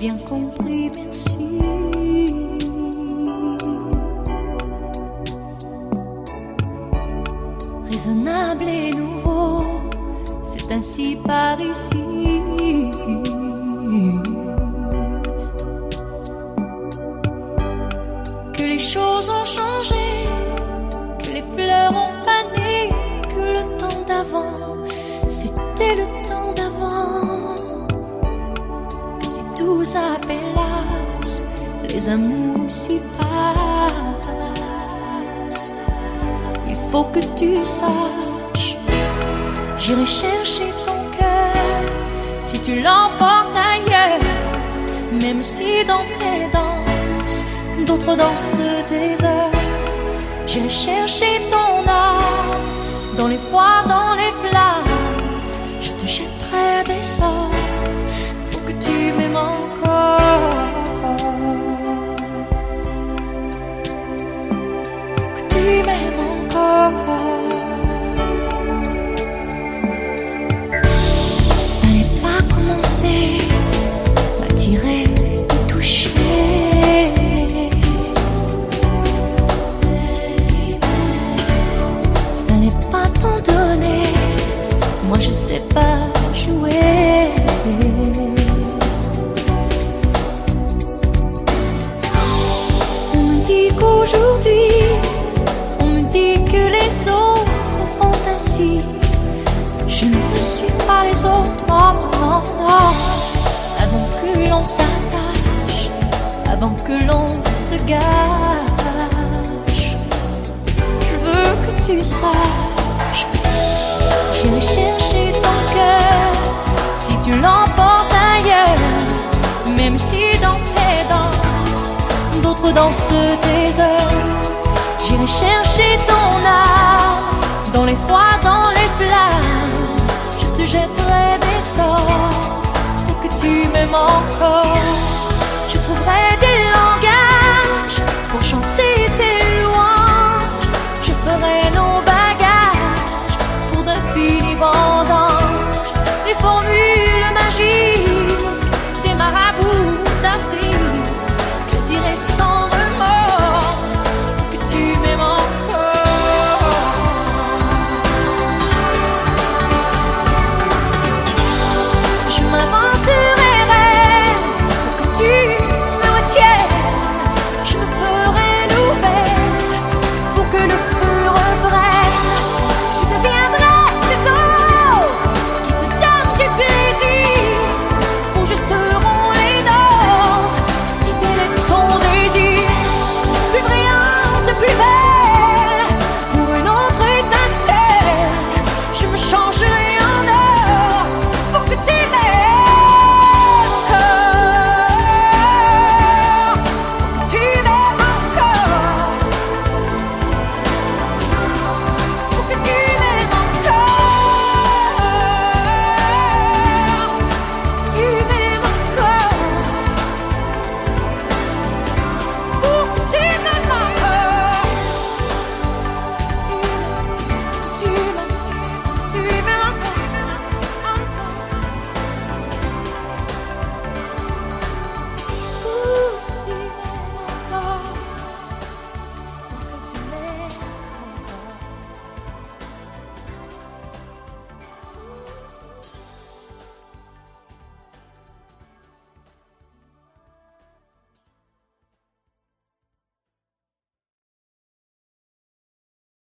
bien compris, merci. Raisonnable et nouveau, c'est ainsi par ici. Que les choses ont changé, que les fleurs ont fané, que le temps d'avant, c'était le temps d'avant. Que si tout s'appelasse, les amours s'y passent. Il faut que tu saches, j'irai chercher ton cœur si tu l'emportes ailleurs. Même si dans tes danses, d'autres dansent des heures. J'irai chercher ton âme, dans les froids, dans les flammes. Je te jetterai des sorts pour que tu m'aimes encore. Pour que tu m'aimes encore. Fallait pas commencer à tirer, à toucher. Fallait pas t'en donner, moi je sais pas jouer. On me dit qu'aujourd'hui, on me dit que les autres font ainsi. Je ne suis pas les autres, non, non, non. Avant que l'on s'attache, avant que l'on se gâche, je veux que tu saches, j'irai chercher ton cœur si tu l'emportes ailleurs. Même si dans tes danses, d'autres dansent tes heures. J'irai chercher ton